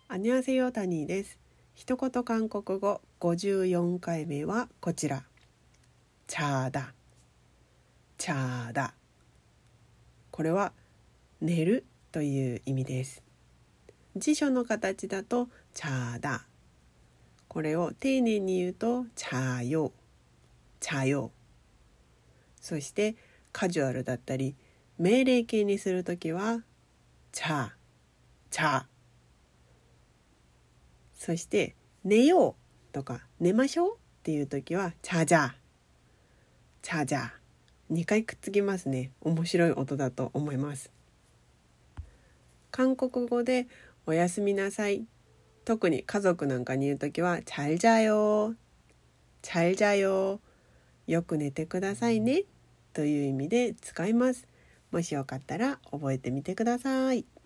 안녕하세요、タニーです。一言韓国語54回目はこちら。チャーダ。チャーダ。これは寝るという意味です。辞書の形だとチャーダ。これを丁寧に言うとチャーヨー。チャーヨー。そしてカジュアルだったり命令形にするときはチャー。チャー。そして寝ようとか寝ましょうっていう時はチャジャー。チャジャー。2回くっつきますね。面白い音だと思います。韓国語でおやすみなさい、特に家族なんかに言う時は잘 자요、잘 자요、よく寝てくださいねという意味で使います。もしよかったら覚えてみてください。